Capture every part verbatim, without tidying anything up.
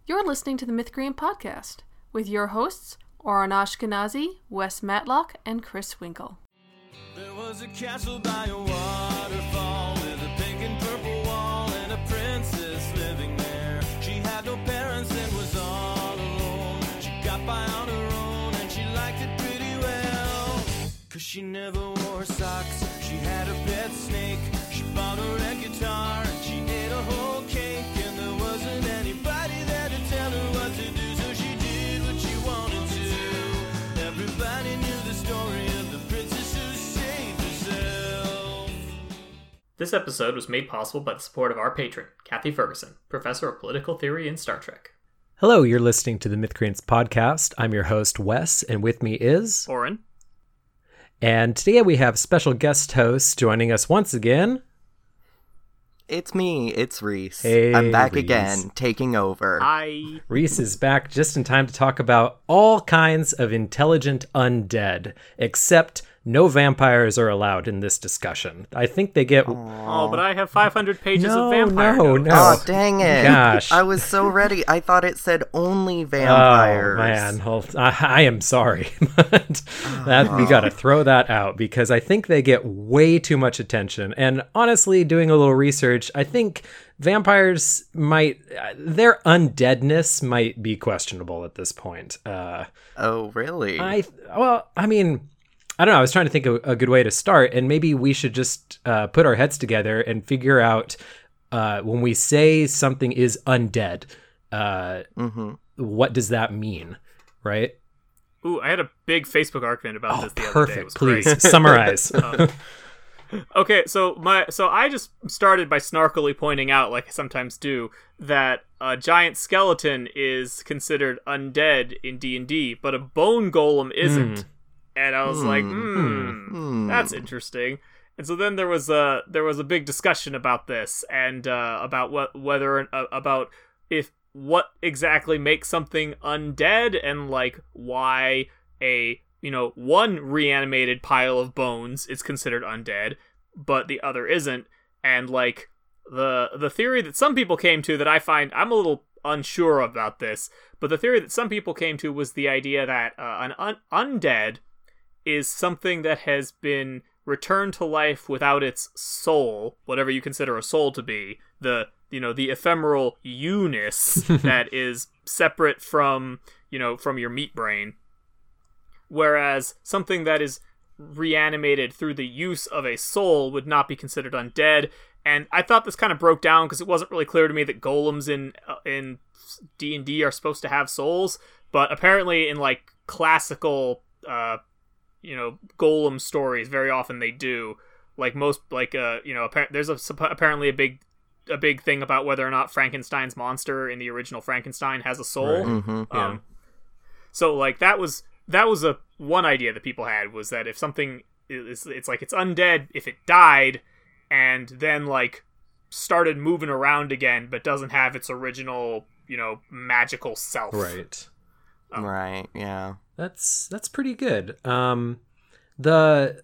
You're listening to the Mythgrian Podcast with your hosts, Oren Ashkenazi, Wes Matlock, and Chris Winkle. There was a castle by a waterfall with a pink and purple wall and a princess living there. She had no parents and was all alone. She got by on her own and she liked it pretty well. Cause she never wore socks. She had a pet snake. She bought her a guitar and she ate a whole cake. And there wasn't anybody there to tell her what to do, so she did what she wanted to. Everybody knew the story of the princess who saved herself. This episode was made possible by the support of our patron, Kathy Ferguson, Professor of Political Theory in Star Trek. Hello, you're listening to the Mythgrians Podcast. I'm your host, Wes, and with me is... Oren. And today we have special guest hosts joining us once again. It's me, it's Reese. Hey, I'm back Reese. again, taking over. Hi. Reese is back just in time to talk about all kinds of intelligent undead, except no vampires are allowed in this discussion. I think they get... Oh, but I have five hundred pages No, of vampire no, notes. no. Oh, dang it. Gosh. I was so ready. I thought it said only vampires. Oh, man. Well, I, I am sorry. but that we got to throw that out because I think they get way too much attention. And honestly, doing a little research, I think vampires might... Their undeadness might be questionable at this point. Uh, Oh, really? I Well, I mean... I don't know. I was trying to think of a good way to start, and maybe we should just uh, put our heads together and figure out uh, when we say something is undead, uh, mm-hmm. what does that mean, right? Ooh, I had a big Facebook argument about Oh, this the other day. It perfect. was Please great. summarize. Um, okay, so my so I just started by snarkily pointing out, like I sometimes do, that a giant skeleton is considered undead in D and D, but a bone golem isn't. Mm. And I was like, hmm, Hmm. that's interesting. And so then there was a there was a big discussion about this and uh, about what whether uh, about if what exactly makes something undead and like why a you know one reanimated pile of bones is considered undead, but the other isn't. And like the the theory that some people came to that I find I'm a little unsure about this, but the theory that some people came to was the idea that uh, an un- undead is something that has been returned to life without its soul, whatever you consider a soul to be, the, you know, the ephemeral you-ness that is separate from, you know, from your meat brain. Whereas something that is reanimated through the use of a soul would not be considered undead. And I thought this kind of broke down because it wasn't really clear to me that golems in uh, in D and D are supposed to have souls, but apparently in like classical uh you know, golem stories, very often they do. Like most, like, uh, you know, appar- there's a, apparently a big a big thing about whether or not Frankenstein's monster in the original Frankenstein has a soul. Right. Mm-hmm. Yeah. Um, so, like, that was that was a one idea that people had, was that if something is, it's like it's undead if it died and then, like, started moving around again, but doesn't have its original, you know, magical self. Right. Oh. Right, yeah. That's that's pretty good. Um, the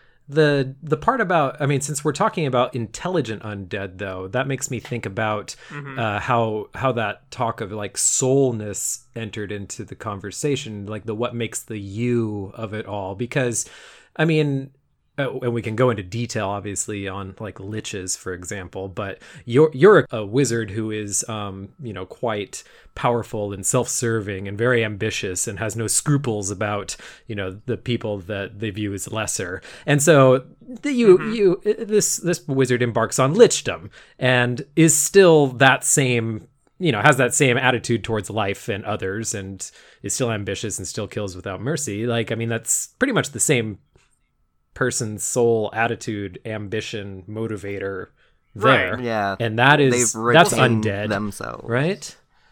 the the part about I mean, since we're talking about intelligent undead, though, that makes me think about Mm-hmm. uh, how how that talk of like soulness entered into the conversation, like the what makes the you of it all. Because, I mean. Uh, and we can go into detail, obviously, on like liches, for example. But you're you're a wizard who is, um, you know, quite powerful and self-serving and very ambitious and has no scruples about, you know, the people that they view as lesser. And so the, you Mm-hmm. you this this wizard embarks on lichdom and is still that same. You know, has that same attitude towards life and others, and is still ambitious and still kills without mercy. Like, I mean, that's pretty much the same person's soul, attitude, ambition, motivator there. Right. Yeah. And that is They've that's retained undead, themselves. right?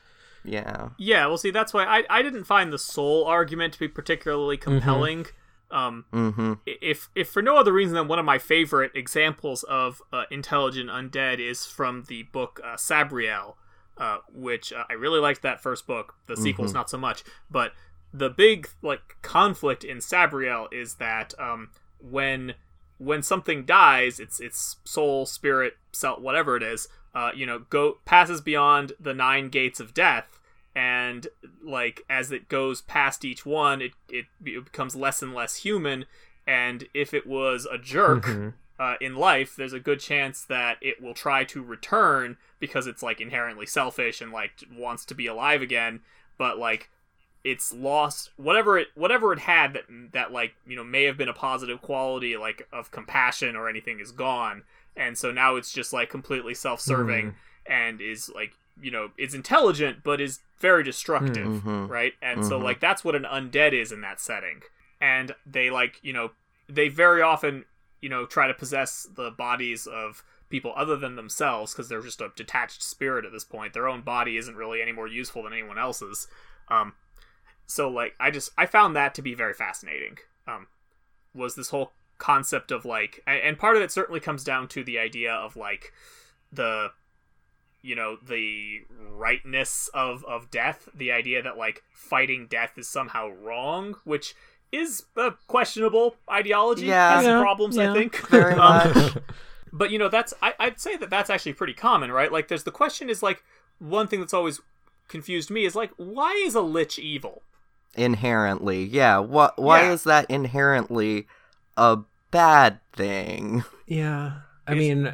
Yeah. Yeah, well, see, that's why I, I didn't find the soul argument to be particularly compelling. Um, Mm-hmm. if if for no other reason than one of my favorite examples of uh, intelligent undead is from the book uh, Sabriel, uh, which uh, I really liked that first book. The sequel's not so much, but the big like conflict in Sabriel is that um, when when something dies, its its soul, spirit, self, whatever it is, uh, you know, go passes beyond the nine gates of death and like as it goes past each one, it it, it becomes less and less human. And if it was a jerk Mm-hmm. uh, in life, there's a good chance that it will try to return because it's like inherently selfish and like wants to be alive again. But like it's lost whatever it whatever it had that that like you know may have been a positive quality like of compassion or anything is gone, and so now it's just like completely self-serving Mm-hmm. and is like you know is intelligent but is very destructive, Mm-hmm. right? And so Mhm. like that's what an undead is in that setting. And they like you know they very often you know try to possess the bodies of people other than themselves because they're just a detached spirit at this point. Their own body isn't really any more useful than anyone else's. Um, so like I just I found that to be very fascinating. Um, was this whole concept of like, and part of it certainly comes down to the idea of like the you know the rightness of of death, the idea that like fighting death is somehow wrong, which is a questionable ideology. Yeah. Has some Yeah, problems, yeah. I think. Very Um, much. But, you know, that's I, I'd say that that's actually pretty common, right? Like, there's the question is, like, one thing that's always confused me is, like, why is a lich evil? Inherently, yeah. What? Why Yeah. is that inherently a bad thing? Yeah. I Is- mean,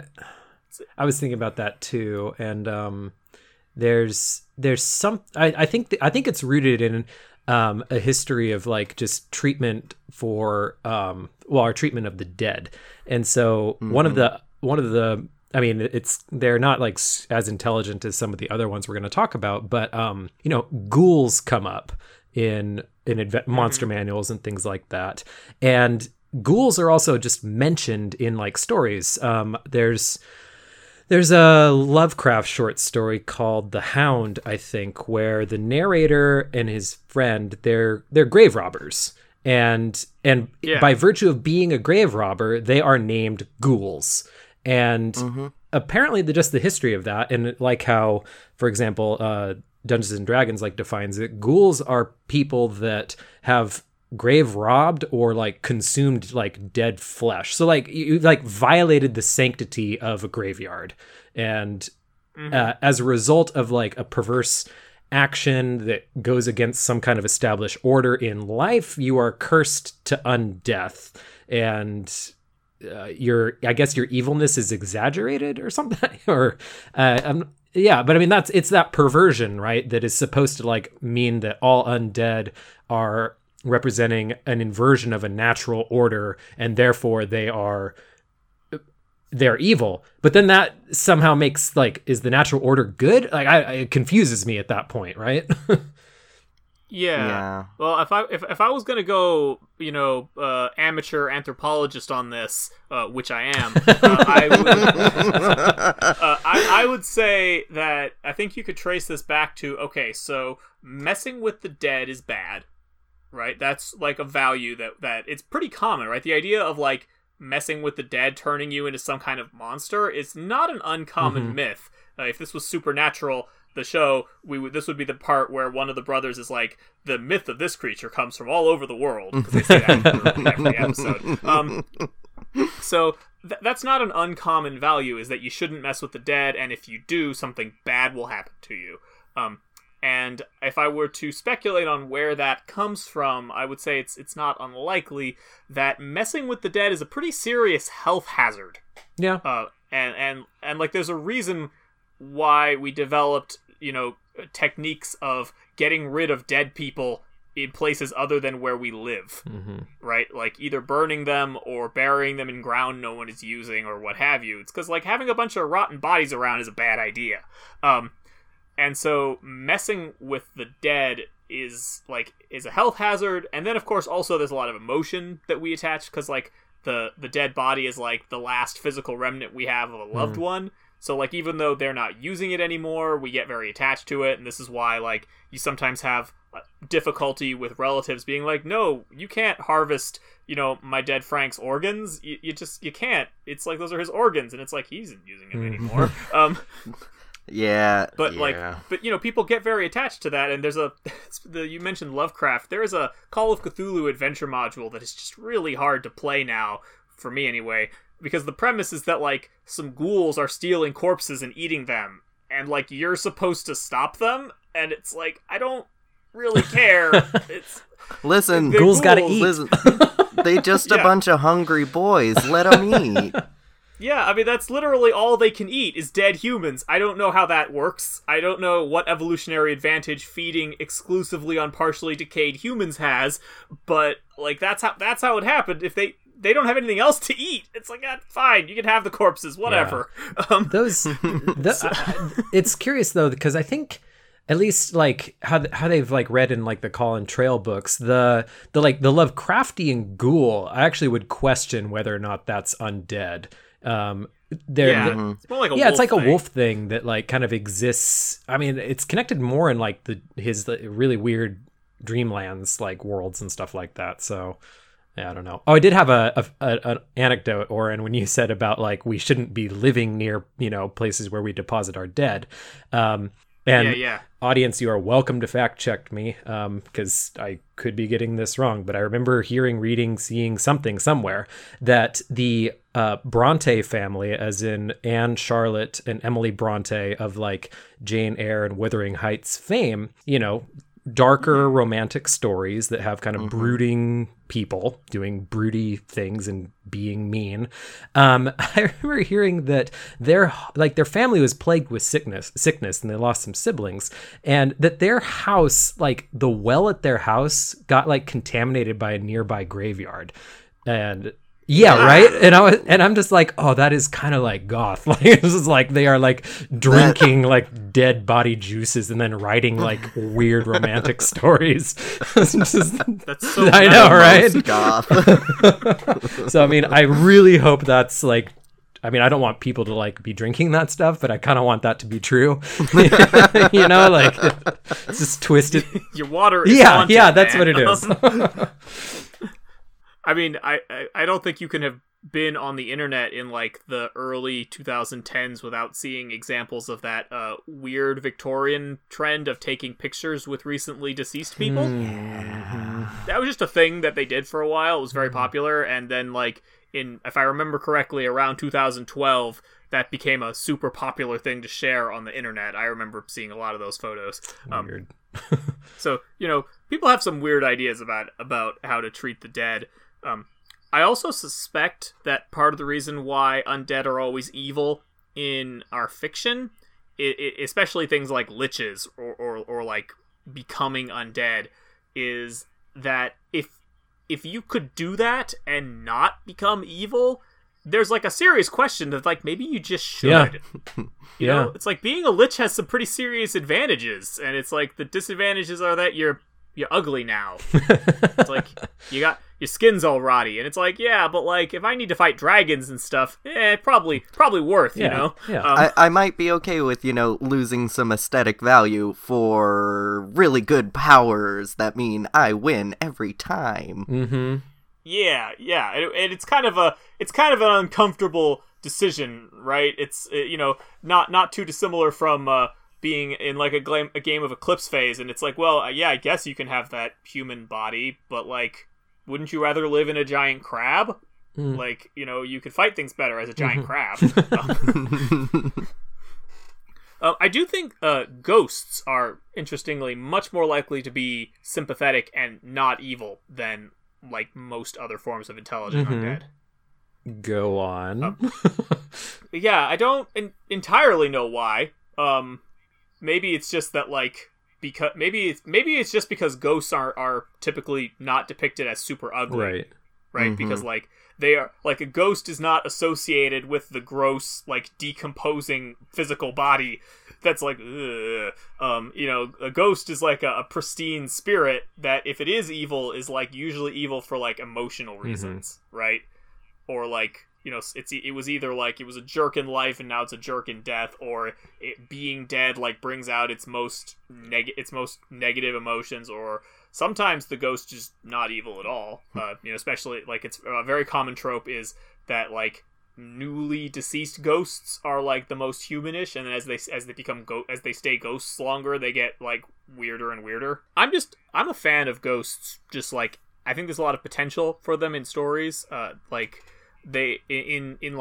I was thinking about that too, and um, there's there's some. I, I think th- I think it's rooted in um, a history of like just treatment for um, well, our treatment of the dead, and so one of the one of the. I mean, it's they're not like s- as intelligent as some of the other ones we're going to talk about, but um, you know, ghouls come up in in adve- monster manuals and things like that, and ghouls are also just mentioned in like stories. Um, there's there's a Lovecraft short story called The Hound, I think, where the narrator and his friend they're they're grave robbers, and and Yeah. by virtue of being a grave robber, they are named ghouls. And apparently, the, just the history of that, and like how, for example, uh, Dungeons and Dragons like defines it, ghouls are people that have grave robbed or like consumed like dead flesh. So like you like violated the sanctity of a graveyard, and uh, as a result of like a perverse action that goes against some kind of established order in life, you are cursed to undeath, and uh, your I guess your evilness is exaggerated or something. or uh, um, yeah, but I mean that's it's that perversion, right? That is supposed to like mean that all undead are representing an inversion of a natural order, and therefore they are they're evil. But then that somehow makes like is the natural order good? Like I, it confuses me at that point, right? Yeah. Yeah. Well, if I if, if I was gonna go, you know, uh, amateur anthropologist on this, uh, which I am, uh, I would uh, I, I would say that I think you could trace this back to okay, so messing with the dead is bad, right? That's like a value that that it's pretty common, right? The idea of like messing with the dead turning you into some kind of monster is not an uncommon Mhm. myth. Uh, if this was Supernatural, the show, we would this would be the part where one of the brothers is like, the myth of this creature comes from all over the world, because they say that in every episode. Um, so th- that's not an uncommon value, is that you shouldn't mess with the dead, and if you do, something bad will happen to you. Um, and if I were to speculate on where that comes from, I would say it's it's not unlikely that messing with the dead is a pretty serious health hazard. Yeah. Uh, and, and, and like there's a reason why we developed, you know, techniques of getting rid of dead people in places other than where we live, Mm-hmm. right? Like either burning them or burying them in ground no one is using or what have you. It's because like having a bunch of rotten bodies around is a bad idea. Um, and so messing with the dead is like is a health hazard. And then of course also there's a lot of emotion that we attach because like the the dead body is like the last physical remnant we have of a loved one. So, like, even though they're not using it anymore, we get very attached to it, and this is why, like, you sometimes have difficulty with relatives being like, no, you can't harvest, you know, my dead Frank's organs. You, you just, you can't. It's like, those are his organs, and it's like, he isn't using them anymore. um, Yeah. but, yeah. like, but, you know, people get very attached to that, and there's a, the, you mentioned Lovecraft, there is a Call of Cthulhu adventure module that is just really hard to play now, for me anyway, because the premise is that, like, some ghouls are stealing corpses and eating them, and like you're supposed to stop them, and it's like I don't really care. It's Listen, they're Ghouls gotta ghouls. eat. listen. They just a Yeah. bunch of hungry boys. Let them eat. Yeah, I mean, that's literally all they can eat is dead humans. I don't know how that works. I don't know what evolutionary advantage feeding exclusively on partially decayed humans has, but, like, that's how that's how it happened. If they they don't have anything else to eat, it's like, ah, fine, you can have the corpses, whatever. Um, Those, the, I- it's curious though, because I think at least like how how they've like read in like the Colin Trail books, the the like the Lovecraftian ghoul, I actually would question whether or not that's undead. Um, they're, yeah, the- it's more like a yeah, wolf it's like thing. a wolf thing that like kind of exists. I mean, it's connected more in like the his the really weird dreamlands like worlds and stuff like that. So yeah, I don't know. Oh, I did have a, a, a an anecdote, Oren, when you said about like we shouldn't be living near, you know, places where we deposit our dead. Um, and Yeah, yeah. audience, you are welcome to fact check me, um, because I could be getting this wrong, but I remember hearing, reading, seeing something somewhere that the uh, Bronte family, as in Anne Charlotte and Emily Bronte of like Jane Eyre and Wuthering Heights fame, you know, darker romantic stories that have kind of Mm-hmm. brooding people doing broody things and being mean. Um, I remember hearing that their like their family was plagued with sickness, sickness, and they lost some siblings, and that their house, like the well at their house, got like contaminated by a nearby graveyard, and. Yeah, right. And I was, and I'm just like, oh, that is kind of like goth. Like this is like they are like drinking like dead body juices and then writing like weird romantic stories. It's just- That's so I know, right? Most goth. So I mean, I really hope that's like. I mean, I don't want people to like be drinking that stuff, but I kind of want that to be true. You know, like it's just twisted. Your water is Yeah, haunted, yeah, that's man. what it is. Um, I mean, I, I I don't think you can have been on the internet in like the early twenty tens without seeing examples of that uh, weird Victorian trend of taking pictures with recently deceased people. That was just a thing that they did for a while. It was very popular, and then like in, if I remember correctly, around two thousand twelve, that became a super popular thing to share on the internet. I remember seeing a lot of those photos. Um, Weird. So, you know, people have some weird ideas about about how to treat the dead. Um, I also suspect that part of the reason why undead are always evil in our fiction, I- I- especially things like liches or, or, or like becoming undead, is that if if you could do that and not become evil, there's like a serious question that like maybe you just should. Yeah. You Yeah. know, it's like being a lich has some pretty serious advantages, and it's like the disadvantages are that you're you're ugly now. It's like you got your skin's all rotty, and it's like, yeah, but like if I need to fight dragons and stuff, eh, probably probably worth, you Yeah, know. yeah. Um, I, I might be okay with, you know, losing some aesthetic value for really good powers that mean I win every time. Mm-hmm. Yeah, yeah, and, and it's kind of a it's kind of an uncomfortable decision, right? It's uh, you know not not too dissimilar from uh, being in like a, glam- a game of Eclipse Phase, and it's like, well, uh, yeah, I guess you can have that human body, but like, wouldn't you rather live in a giant crab? Mm. Like, you know, you could fight things better as a giant crab. Uh, I do think uh, ghosts are, interestingly, much more likely to be sympathetic and not evil than like most other forms of intelligent Mhm. undead. Go on. Um, Yeah, I don't en- entirely know why. Um, maybe it's just that like because maybe it's maybe it's just because ghosts are are typically not depicted as super ugly, right. right? Mhm. Because like they are like a ghost is not associated with the gross like decomposing physical body that's like ugh. um you know, a ghost is like a, a pristine spirit that if it is evil is like usually evil for like emotional reasons, right? Or like, you know, it's it was either like it was a jerk in life and now it's a jerk in death, or it being dead like brings out its most neg- its most negative emotions, or sometimes the ghost just not evil at all. Uh, you know, especially like it's a very common trope is that like newly deceased ghosts are like the most humanish, and then as they as they become go- as they stay ghosts longer, they get like weirder and weirder. I'm just I'm a fan of ghosts. Just like I think there's a lot of potential for them in stories. Uh, like they in in like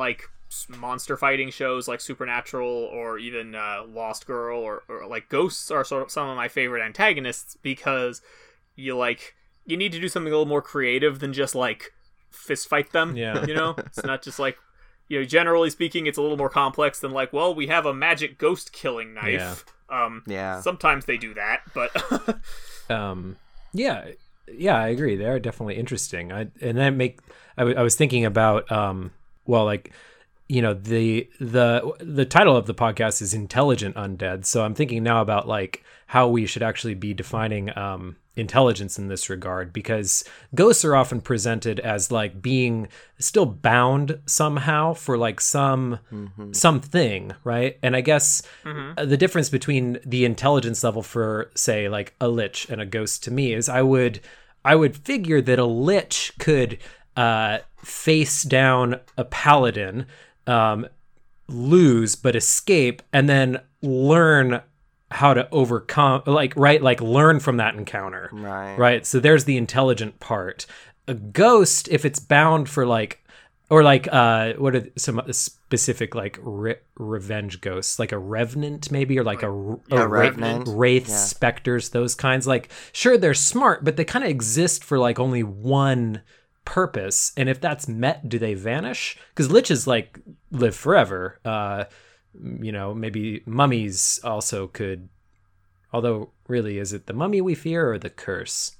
monster fighting shows like Supernatural or even uh, Lost Girl or, or like ghosts are sort of some of my favorite antagonists because you like you need to do something a little more creative than just like fist fight them. Yeah. You know, it's not just like, you know, generally speaking, it's a little more complex than like, well, we have a magic ghost killing knife. Yeah. Um, yeah. Sometimes they do that, but um, yeah, yeah, I agree. They are definitely interesting. I and that make I, w- I was thinking about um, well, like. You know, the the the title of the podcast is Intelligent Undead. So I'm thinking now about like how we should actually be defining um, intelligence in this regard, because ghosts are often presented as like being still bound somehow for like some mm-hmm. something, right? And I guess mm-hmm. the difference between the intelligence level for, say, like a lich and a ghost to me is I would I would figure that a lich could uh, face down a paladin, um, lose but escape, and then learn how to overcome, like, right, like learn from that encounter, right? Right. So there's the intelligent part. A ghost, if it's bound for like, or like, uh, what are some specific like re- revenge ghosts, like a revenant maybe, or like a, a, yeah, a revenant, wraith, yeah. specters, those kinds. Like, sure, they're smart, but they kind of exist for like only one purpose, and if that's met, do they vanish? Because liches like live forever. Uh, you know, maybe mummies also could. Although, really, is it the mummy we fear or the curse?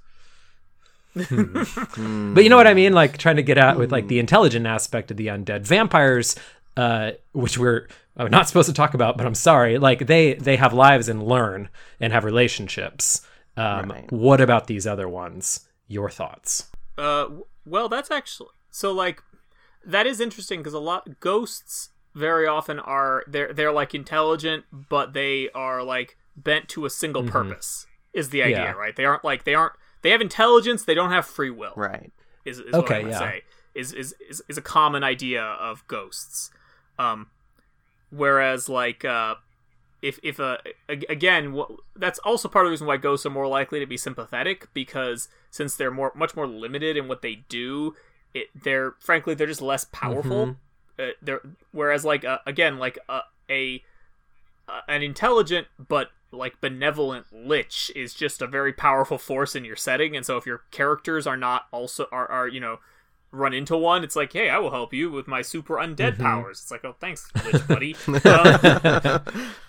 Hmm. But you know what I mean? Like trying to get out with like the intelligent aspect of the undead. Vampires, uh, which we're uh, not supposed to talk about, but I'm sorry. Like they they have lives and learn and have relationships. Um, right. What about these other ones? Your thoughts? Uh. Well, that's actually so like that is interesting because a lot ghosts very often are they're they're like intelligent, but they are like bent to a single Mm-hmm. purpose is the idea, Yeah. right? They aren't like they aren't they have intelligence, they don't have free will, Right? Is, is Okay, what I would yeah. say is, is is is a common idea of ghosts. Um, whereas like uh, if if uh, again wh- that's also part of the reason why ghosts are more likely to be sympathetic, because since they're more much more limited in what they do, it they're frankly they're just less powerful. Mm-hmm. Uh, they're whereas like uh, again like uh, a uh, an intelligent but like benevolent lich is just a very powerful force in your setting, and so if your characters are not also are, are you know run into one, it's like, hey, I will help you with my super undead Mm-hmm. powers. It's like, oh, thanks, lich buddy. um,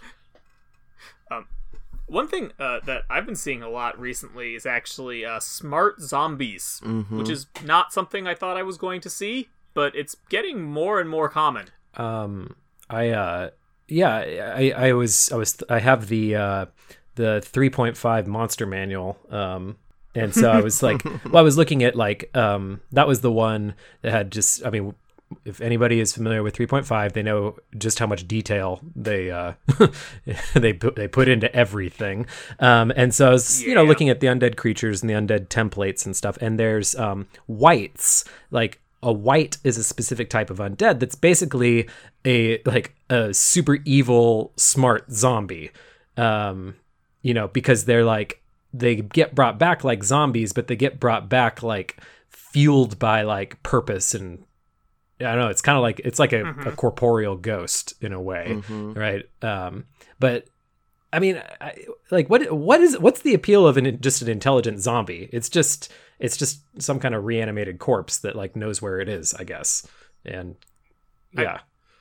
um, one thing uh, that I've been seeing a lot recently is actually uh, smart zombies, Mm-hmm. which is not something I thought I was going to see, but it's getting more and more common. Um, I uh, yeah, I I was I was I have the uh the three point five monster manual. Um. And so I was like, well, I was looking at like, um, that was the one that had just, I mean, if anybody is familiar with three point five, they know just how much detail they, uh, they put, they put into everything. Um, and so I was, yeah. you know, looking at the undead creatures and the undead templates and stuff. And there's, um, wights. Like a wight is a specific type of undead that's basically a, like a super evil, smart zombie. Um, you know, because they're like, they get brought back like zombies, but they get brought back like fueled by like purpose, and I don't know, it's kind of like it's like a, Mm-hmm. a corporeal ghost in a way, Mm-hmm. right? Um, but I mean, I, like what what is what's the appeal of an just an intelligent zombie? It's just it's just some kind of reanimated corpse that like knows where it is, I guess, and yeah. I,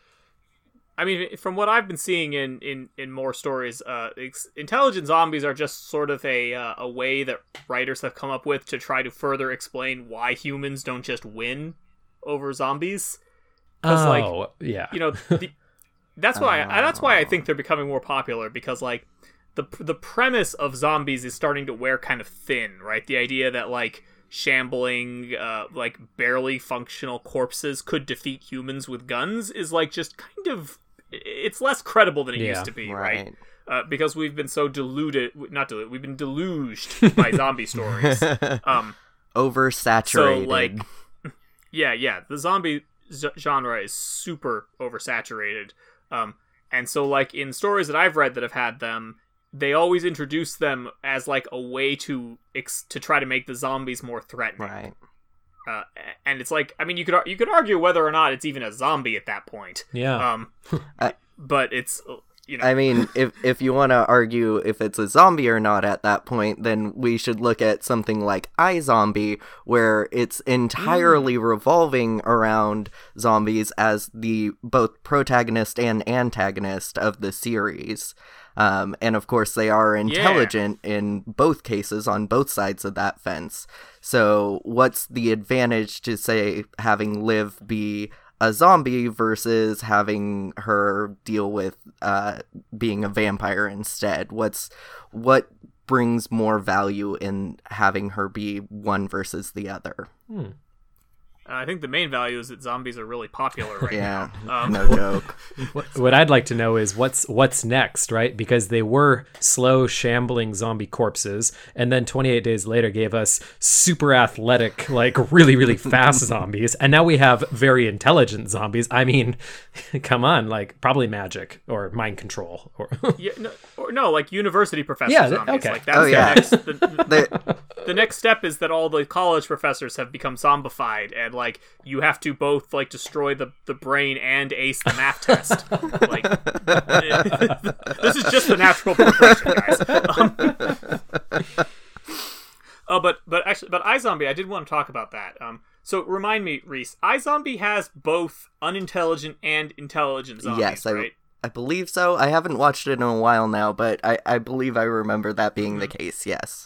I mean, from what I've been seeing in, in, in more stories, uh, ex- intelligent zombies are just sort of a uh, a way that writers have come up with to try to further explain why humans don't just win over zombies. Oh, like, yeah. You know, the, that's why I, that's why I think they're becoming more popular, because like the the premise of zombies is starting to wear kind of thin, right? The idea that like shambling, uh, like barely functional corpses could defeat humans with guns is like just kind of. It's less credible than it Yeah, used to be, right. right? Uh, because we've been so deluded, not deluded, we've been deluged by zombie stories. Um, Oversaturated. so, like, yeah, yeah, the zombie z- genre is super oversaturated. Um, and so, like, in stories that I've read that have had them, they always introduce them as, like, a way to ex- to try to make the zombies more threatening. Right. Uh, and it's like, I mean, you could you could argue whether or not it's even a zombie at that point. Yeah. Um, I- but it's, you know. I mean, if if you want to argue if it's a zombie or not at that point, then we should look at something like iZombie, where it's entirely mm. revolving around zombies as the both protagonist and antagonist of the series. Um, and of course, they are intelligent yeah. in both cases on both sides of that fence. So what's the advantage to, say, having Liv be a zombie versus having her deal with uh, being a vampire instead? What's what brings more value in having her be one versus the other? Hmm. Uh, I think the main value is that zombies are really popular right yeah, now. Um, no joke. What, what I'd like to know is what's what's next, right? Because they were slow, shambling zombie corpses, and then twenty-eight days later gave us super athletic, like really, really fast zombies, and now we have very intelligent zombies. I mean, come on, like probably magic or mind control, or yeah, no, or no, like university professor yeah, zombies. okay. Like that's Oh, the yeah. next. The, They- the next step is that all the college professors have become zombified, and like you have to both like destroy the, the brain and ace the math test. Like this is just the natural progression, guys. Um, oh, but but actually, but iZombie, I did want to talk about that. Um, so remind me, Reese, iZombie has both unintelligent and intelligent zombies, yes, I, right? I believe so. I haven't watched it in a while now, but I, I believe I remember that being the case, yes.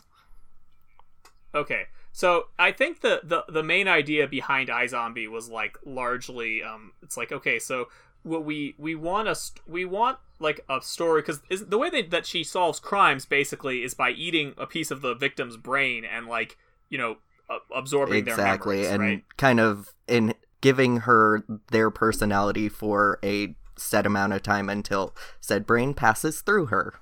Okay, so I think the, the, the main idea behind iZombie was like largely, um, it's like, okay, so what we we want a st- we want like a story, because the way they, that she solves crimes basically is by eating a piece of the victim's brain and like, you know, uh, absorbing Exactly, their memories, and right? kind of in giving her their personality for a set amount of time until said brain passes through her.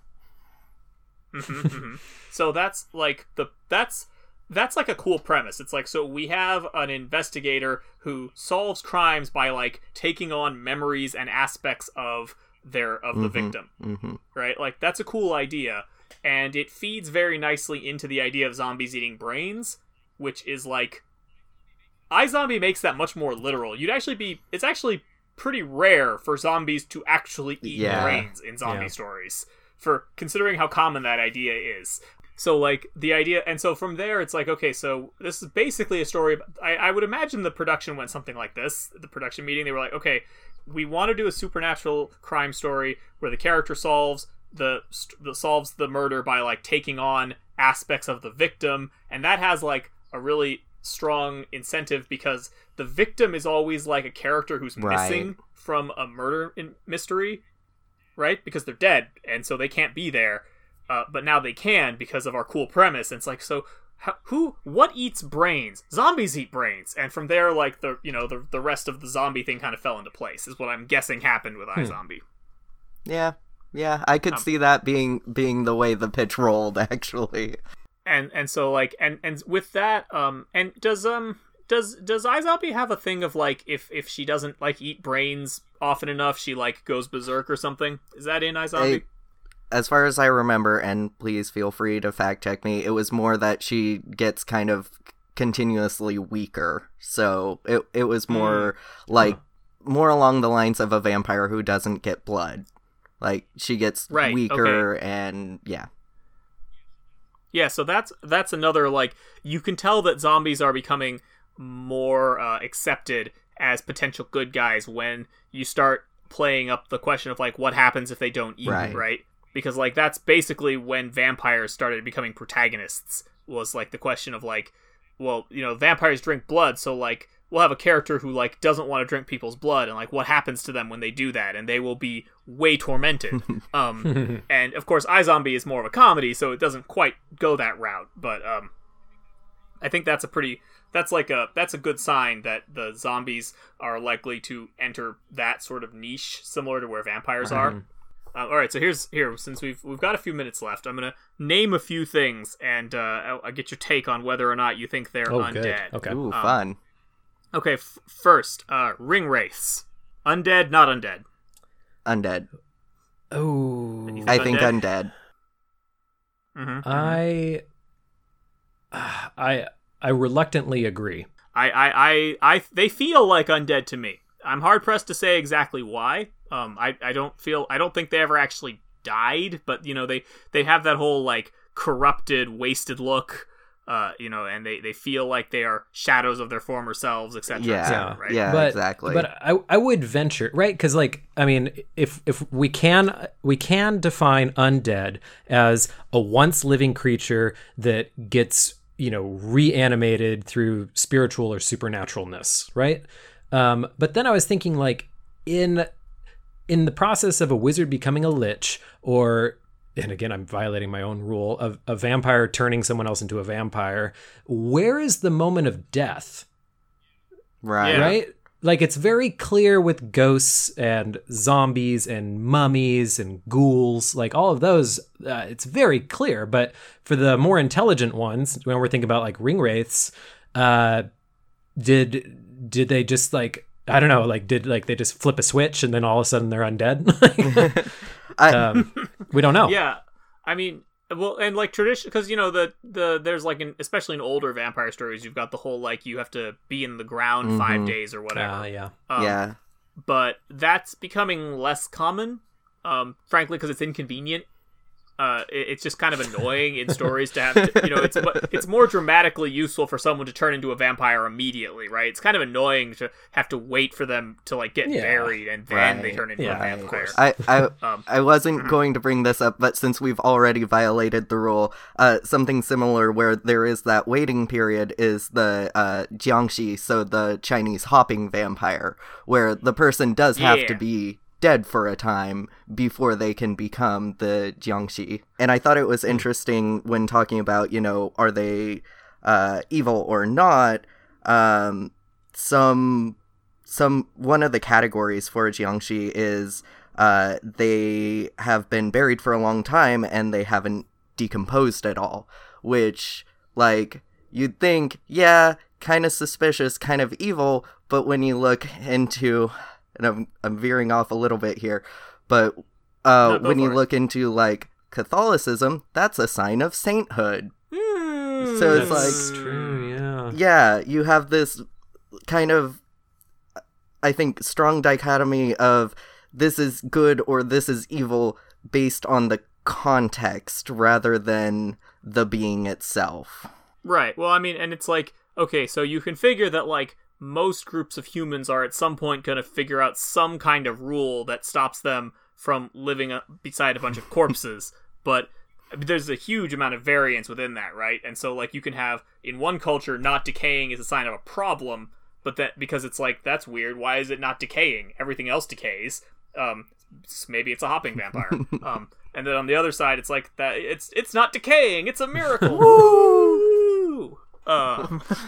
Mm-hmm, mm-hmm. So that's like the that's. That's like a cool premise. It's like, so we have an investigator who solves crimes by like taking on memories and aspects of their of the Mm-hmm, victim, mm-hmm. right? Like that's a cool idea, and it feeds very nicely into the idea of zombies eating brains, which is like iZombie makes that much more literal. You'd actually be it's actually pretty rare for zombies to actually eat Yeah. brains in zombie Yeah. stories, for considering how common that idea is. So, like, the idea... And so from there, it's like, okay, so this is basically a story... About, I, I would imagine the production went something like this. The production meeting, they were like, okay, we want to do a supernatural crime story where the character solves the, the solves the murder by, like, taking on aspects of the victim. And that has, like, a really strong incentive because the victim is always, like, a character who's Right. missing from a murder in mystery, right? Because they're dead, and so they can't be there. Uh, but now they can because of our cool premise. And it's like, so how, who, what eats brains? Zombies eat brains. And from there, like the, you know, the the rest of the zombie thing kind of fell into place. Is what I'm guessing happened with iZombie. Yeah, yeah, I could Um, see that being being the way the pitch rolled, actually. And and so like and and with that, um, and does um does does iZombie have a thing of like if if she doesn't like eat brains often enough, she like goes berserk or something? Is that in iZombie? I- As far as I remember, and please feel free to fact check me, it was more that she gets kind of continuously weaker. So it it was more like more along the lines of a vampire who doesn't get blood. Like she gets Right, weaker and yeah. Yeah, so that's that's another, like, you can tell that zombies are becoming more uh, accepted as potential good guys when you start playing up the question of, like, what happens if they don't eat, Right. right? Because, like, that's basically when vampires started becoming protagonists, was, like, the question of, like, well, you know, vampires drink blood, so, like, we'll have a character who, like, doesn't want to drink people's blood, and, like, what happens to them when they do that, and they will be way tormented. um, and, of course, iZombie is more of a comedy, so it doesn't quite go that route, but, um, I think that's a pretty... That's like a that's a good sign that the zombies are likely to enter that sort of niche, similar to where vampires are. Uh, all right, so here's here since we've we've got a few minutes left, I'm gonna name a few things, and uh, I'll, I'll get your take on whether or not you think they're Oh, undead. good. Okay. Ooh, Um, fun. Okay, f- first, uh, ring wraiths, undead, not undead. Undead. Oh, You I think undead? undead. Mm-hmm. I, I, I reluctantly agree. I, I, I, I, they feel like undead to me. I'm hard pressed to say exactly why. Um, I, I don't feel, I don't think they ever actually died, but you know, they, they have that whole like corrupted, wasted look. Uh, you know, and they, they feel like they are shadows of their former selves, et cetera. Yeah, et cetera, right? yeah, but, exactly. But I I would venture, right? Because like I mean, if if we can we can define undead as a once living creature that gets, you know, reanimated through spiritual or supernaturalness, right? Um, but then I was thinking like in in the process of a wizard becoming a lich, or and again, I'm violating my own rule of a vampire turning someone else into a vampire. Where is the moment of death? Right. Yeah. Right? Like, it's very clear with ghosts and zombies and mummies and ghouls, like all of those, uh, it's very clear. But for the more intelligent ones, when we're thinking about like ring wraiths, uh, did did they just like, I don't know, like did like they just flip a switch and then all of a sudden they're undead? I, um, we don't know. Yeah, I mean, well, and like tradition, because you know the the there's like in, especially in older vampire stories, you've got the whole like you have to be in the ground Mhm. five days or whatever. Uh, yeah. Um, yeah. but that's becoming less common, um, frankly, because it's inconvenient. Uh, it, it's just kind of annoying in stories to have, to, you know, it's it's more dramatically useful for someone to turn into a vampire immediately, right? It's kind of annoying to have to wait for them to like get Yeah. buried and then Right. they turn into Yeah, a of vampire. course. I, I, Um, I wasn't going to bring this up, but since we've already violated the rule, uh, something similar where there is that waiting period is the uh, jiangxi, so the Chinese hopping vampire, where the person does have Yeah. to be dead for a time before they can become the jiangxi. And I thought it was interesting when talking about, you know, are they uh, evil or not, um, some... Some one of the categories for jiangxi is uh, they have been buried for a long time and they haven't decomposed at all, which, like, you'd think, yeah, kind of suspicious, kind of evil, but when you look into, and I'm, I'm veering off a little bit here, but uh, No, go when you for it. look into, like, Catholicism, that's a sign of sainthood. Hmm, So it's That's like- true, yeah. Yeah, you have this kind of, I think, strong dichotomy of this is good or this is evil based on the context rather than the being itself. Right. Well, I mean, and it's like, okay, so you can figure that, like, most groups of humans are at some point going to figure out some kind of rule that stops them from living a- beside a bunch of corpses, but there's a huge amount of variance within that, right? And so, like, you can have, in one culture, not decaying is a sign of a problem, but that, because it's like, that's weird, why is it not decaying? Everything else decays. Um, s- maybe it's a hopping vampire. um, and then on the other side, it's like, that it's it's not decaying, it's a miracle. Woo! Uh,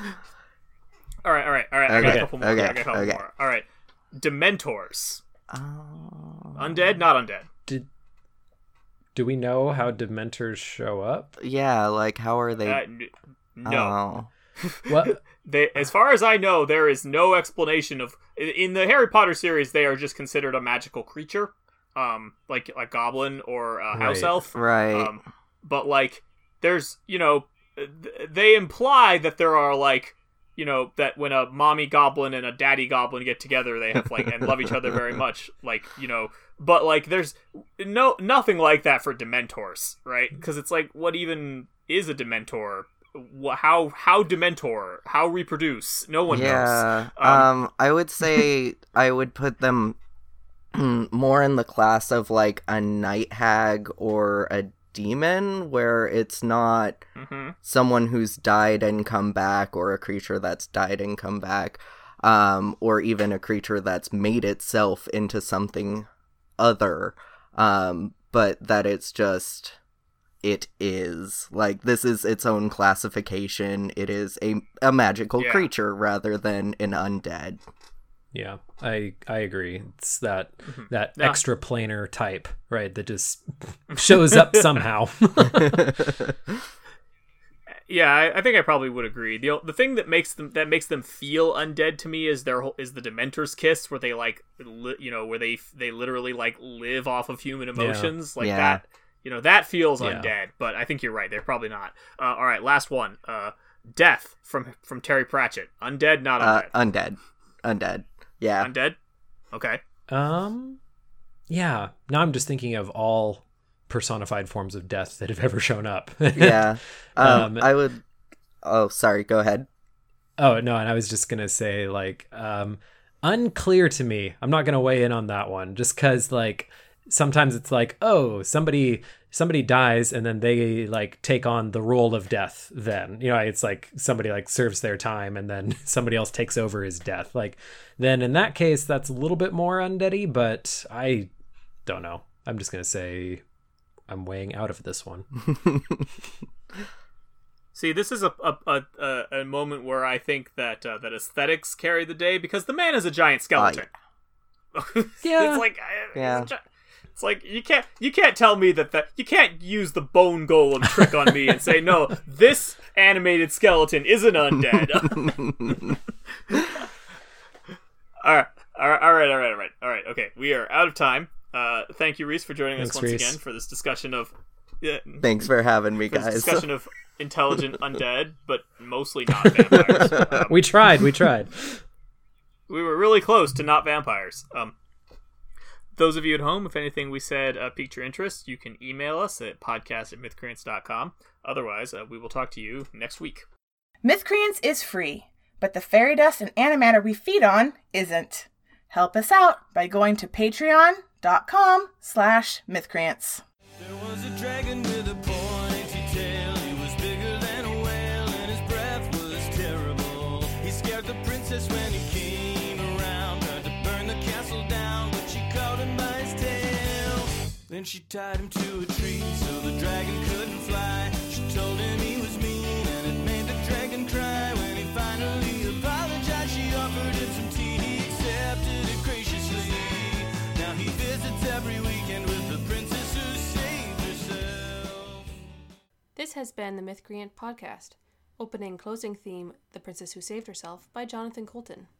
all right, all right, all right. I got Okay, a couple more. okay, I got a couple okay. more. All right, Dementors. Oh. Undead, not undead. Did do we know how Dementors show up? Yeah, like, how are they? Uh, n- no. Oh. What? They, as far as I know, there is no explanation of. In the Harry Potter series, they are just considered a magical creature, um, like a goblin or a house Right. elf. Right. Um, but like, there's, you know, th- they imply that there are like, you know, that when a mommy goblin and a daddy goblin get together, they have like and love each other very much, like, you know. But like, there's no nothing like that for Dementors, right? Because it's like, what even is a Dementor? Wh- How how Dementor? How reproduce? No one knows. yeah. Um, Um, I would say I would put them more in the class of like a night hag or a demon, where it's not hmm someone who's died and come back, or a creature that's died and come back, um, or even a creature that's made itself into something other, um, but that it's just, it is. Like, this is its own classification. It is a, a magical Yeah. creature rather than an undead. Yeah, I I agree. It's that that Yeah. extra planar type, right? That just shows up somehow. Yeah, I, I think I probably would agree. the The thing that makes them that makes them feel undead to me is their whole, is the Dementor's kiss, where they like li, you know where they they literally like live off of human emotions, like Yeah. that. You know, that feels Yeah. undead. But I think you're right. They're probably not. Uh, all right, last one. Uh, Death from from Terry Pratchett. Undead, not Uh, undead. undead. Undead. Yeah. Undead? Okay. Um, yeah. Now I'm just thinking of all personified forms of death that have ever shown up. Yeah. Um, Um, I would. Oh, sorry. Go ahead. Oh, no, and I was just going to say, like, um, unclear to me. I'm not going to weigh in on that one, just because, like, sometimes it's like, oh, somebody somebody dies, and then they, like, take on the role of death then. You know, it's like somebody, like, serves their time, and then somebody else takes over his death. Like, then in that case, that's a little bit more undeady, but I don't know. I'm just going to say I'm weighing out of this one. See, this is a a, a, a, a moment where I think that uh, that aesthetics carry the day, because the man is a giant skeleton. Yeah. It's like uh, Yeah. It's, a gi- it's like you can't you can't tell me that that you can't use the bone golem trick on me and say no, this animated skeleton isn't undead. all right, all right, all right, all right, all right, all right. Okay, we are out of time. Uh, thank you, Reese, for joining Thanks, us once Reese. again for this discussion of yeah, Thanks for having me, for this guys. discussion of intelligent undead, but mostly not vampires. Um, We tried, we tried. we were really close to not vampires. Um, those of you at home, if anything we said uh, piqued your interest, you can email us at podcast at mythcreants dot com. Otherwise, uh, we will talk to you next week. Mythcreants is free, but the fairy dust and animatter we feed on isn't. Help us out by going to patreon.com slash mythcreants. There was a dragon with a pointy tail. He was bigger than a whale, and his breath was terrible. He scared the princess when he came around. Tried to burn the castle down, but she caught him by his tail. Then she tied him to a tree so the dragon couldn't fly. She told him he was mean, and it made the dragon cry. When he finally apologized, she offered him some tea. He accepted it graciously. Now he visits every weekend with the princess who saved herself. This has been the Mythcreant Podcast. Opening and closing theme, The Princess Who Saved Herself, by Jonathan Colton.